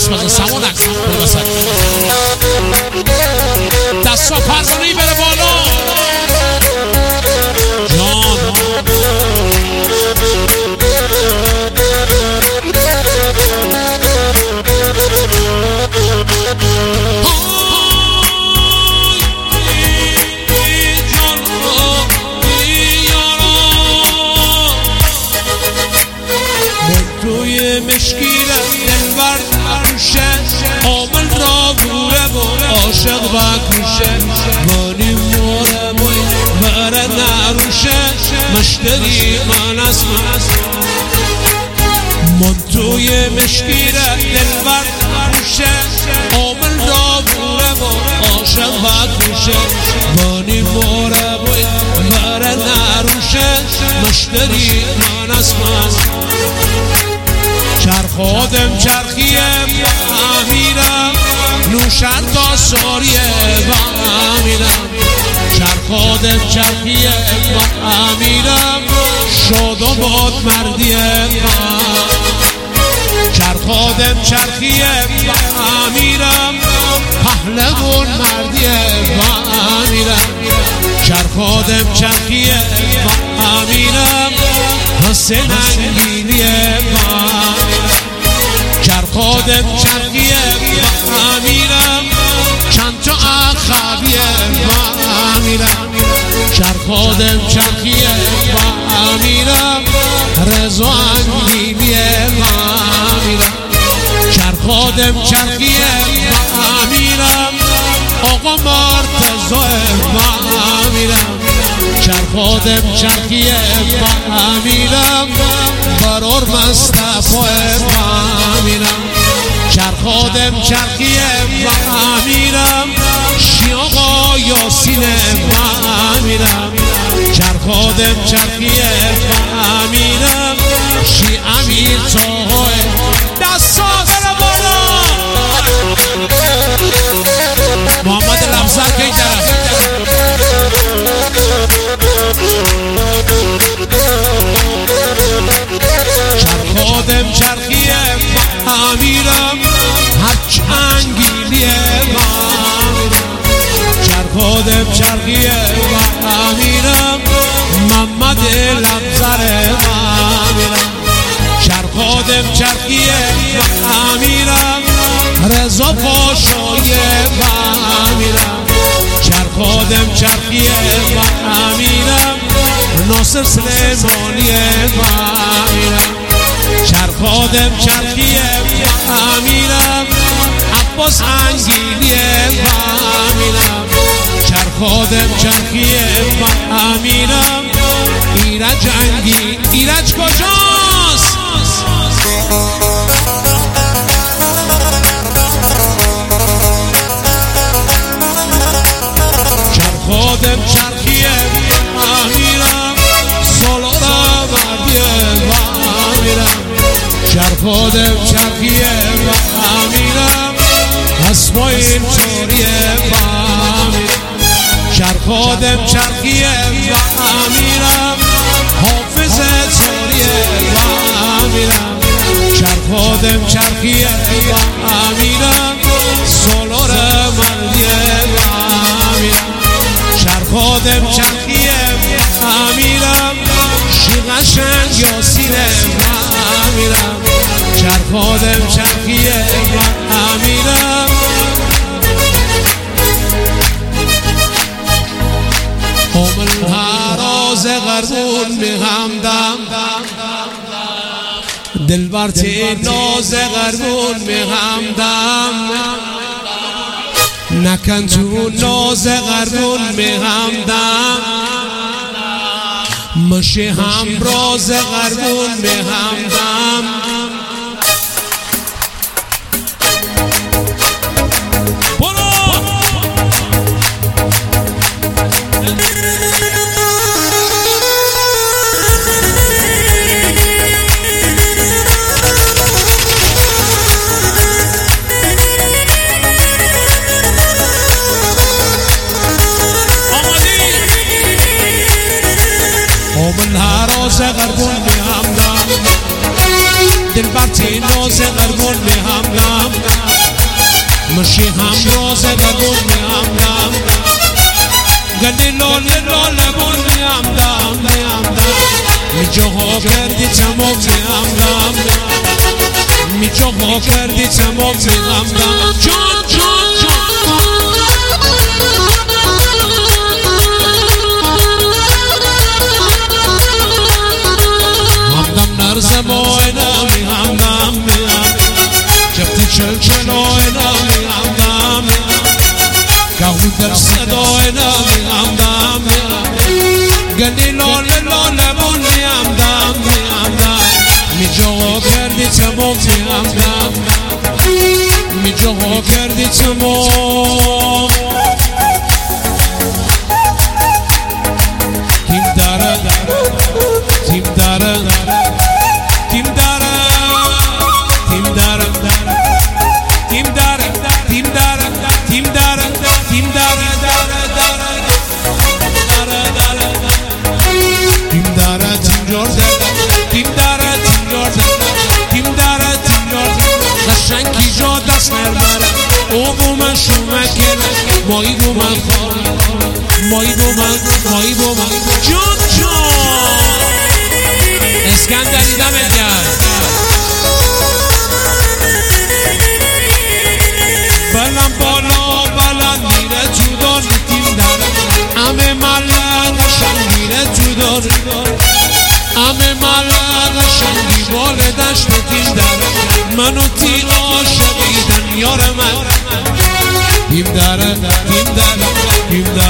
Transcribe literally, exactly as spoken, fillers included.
بزن سمانک دستا پرزنهی بره بالا جان مشکیره دلبر نروشه عامل را بوره و عاشق بکوشه مانی موره بوی بره نروشه مشتری من از من توی مشکیره دلبر نروشه عامل را بوره و عاشق بکوشه مانی موره بوی بره نروشه مشتری من از من چرخادم چرخیه امیرم نوشن تا ساریه با امیرم چرخادم چرخیه با امیرم شاد و باد مردیه چرخادم چرخیه با امیرم پهلوان مردیه با امیرم چرخادم چرخیه با امیرم حسین انگینیه با چرخادم چرخیه با امیرم چند تا اخویه با امیرم چرخادم چرخیه با امیرم رضا انگینیه با امیرم چرخادم چرخیه با امیرم آقا مرتضی با امیرم چرخادم چرخیه با امیرم برار مصطفی با امیرم چرخادم چرخیه با امیرم شیاقا یاسینه با امیرم چرخادم چرخیه با امیرم شی امیر تاهای دستا بره بالا محمد لفظر که این طرف چرخادم چرخیه با امیرم هرچ انگیلیه با امیرم چرخادم چرخیه با امیرم محمد لفظر با امیرم چرخادم چرخیه با امیرم رضا پاشایه با امیرم چرخادم چرخیه با امیرم ناصر سلیمانیه با امیرم چرخادم چرخیه با امیرم عباس انگیلیه با امیرم چرخادم چرخیه با امیرم ایرج انگیل ایرج کجاست؟ چرخادم چرخیه با امیرم سالارا مردیه با امیرم چرخادم چرخیه با امیرم اسماعیل چاریه با امیرم چرخادم چرخیه با امیرم حافظ چاریه با امیرم چرخادم چرخیه با امیرم سالارا مردیه با امیرم چرخادم چرخیه با امیرم شیقشنگ یاسینه با امیرم چرخادم چرخیه با امیرم عامل هراز غربون می همدم دلبر تی ناز غربون می همدم نکن تو ناز غربون می همدم مشی همراز غربون می همدم عامل هراز غربون می همدم دل برتی ناز قربون می همدم مشی همراز قربون می همدم گلی لاله لاله بون می همدم می همدم می جاها کردی تمام می همدم می جاها کردی تمام می همدم جان جان جان همدم نرزه باینا می همدم می همدم جفت چل چل آینا می همدم گهو در صداینا می همدم گلی لاله لاله بون می همدم می همدم می جاها کردی تمام می همدم می جاها کردی تمام تیم داره تیم داره تیم داره تیم داره تیم داره تیم داره تیم داره تیم داره تیم داره تیم جرده تیم داره تیم جرده تیم داره تیم جرده قشنگی جا دست نرمره او بو من شومه کله مایی بو من خواهد مایی بو من مایی بو من جان جان اسکندری دمت گرد بلند بالا بلند میره تو دار تیم داره همه ملن شنگیره تو دار همه ملن شنگی بال دشت تیم داره منو تی عاشقیدن یار من تیم داره تیم داره تیم داره